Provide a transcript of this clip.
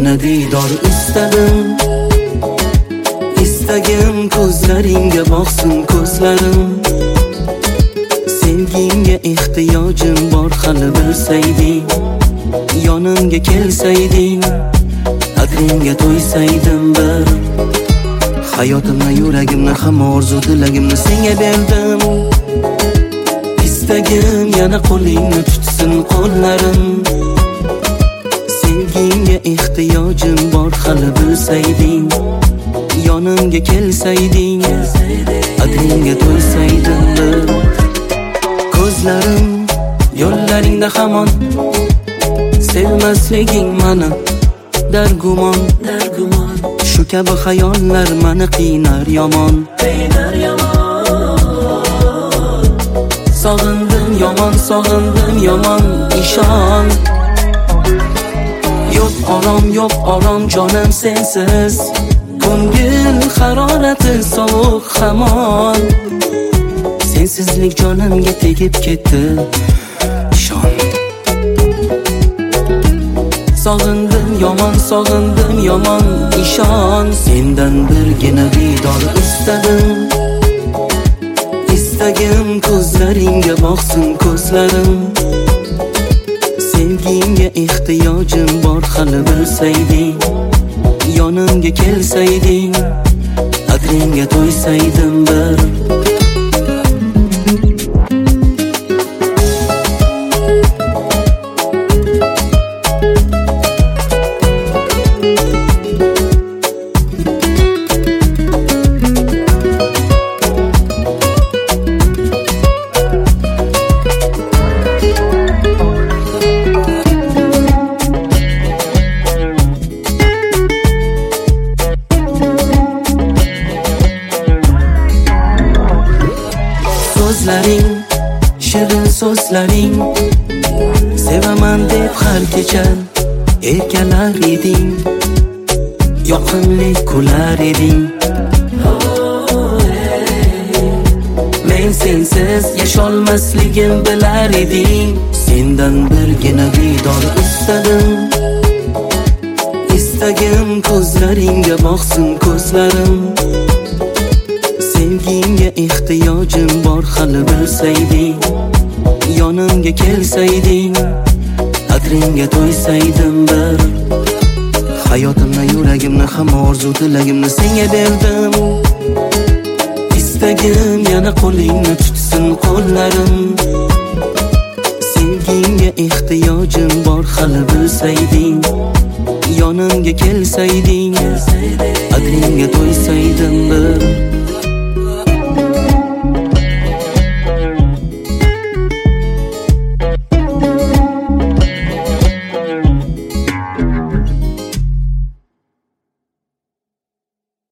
birgina diydor istadim. Istagim ko'zlaringga boqsin ko'zlarim. Sevgingga ehtiyojim bor hali bilsayding, yonimga kelsayding, qadringga to'ysaydim bir. Hayotimni, yuragimni, hamma orzu tilagimni senga berdim. Istagim yana qo'lingni tutsin qo'llarim. Sevgingga ehtiyojim bor hali bilsayding, yonimga kelsayding, qadringga to'ysaydim bir. Ko'zlarim yo'llaringda hamon, sevmasliging mani dargumon. Shu kabi xayollar mani qiynar yomon. Sog'indim yomon, ishon. Yo'q orom jonim sensiz. Ko'ngil harorati sovuq hamon. Sensizlik jonimga tegib ketdi, ishon. Sog'indim yomon, ishon. Sendan birgina diydor istadim. Istagim ko'zlaringga boqsin ko'zlarim. Sevgingga ehtiyojim bor hali bilsayding, yonimga kelsayding, qadringga to'ysaydim bir. So'zlaring, shirin so'zlaring, sevaman deb har kecha erkalar eding, yoqimli kular eding. Men sensiz yasholmasligim bilar eding. Sendan birgina diydor istadim. Istagim ko'zlaringga boqsin ko'zlarim. Sevgingga ehtiyojim bor hali bilsayding, yonimga kelsayding, qadringga to'ysaydim bir. Hayotimni, yuragimni, hamma orzu tilagimni senga berdim. Istagim yana qo'lingni tutsin qo'llarim. Sevgingga ehtiyojim bor hali bilsayding, yonimga kelsayding, qadringga to'ysaydim bir.